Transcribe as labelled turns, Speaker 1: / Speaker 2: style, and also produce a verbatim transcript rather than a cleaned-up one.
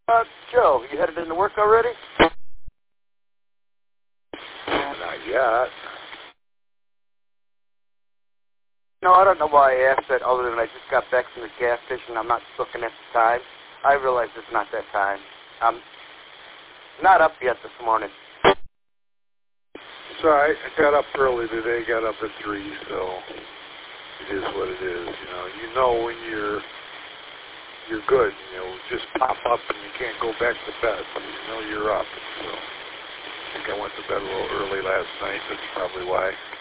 Speaker 1: Uh, Joe, you headed into work already?
Speaker 2: Not yet.
Speaker 1: No, I don't know why I asked that other than I just got back from the gas station. I'm not looking at the time. I realize it's not that time. I'm not up yet this morning.
Speaker 2: It's all right. I got up early today. Got up at three, so it is what it is. You know, you know when you're you're good. You know, just pop up and you can't go back to bed. You know you're up. So I think I went to bed a little early last night. That's probably why.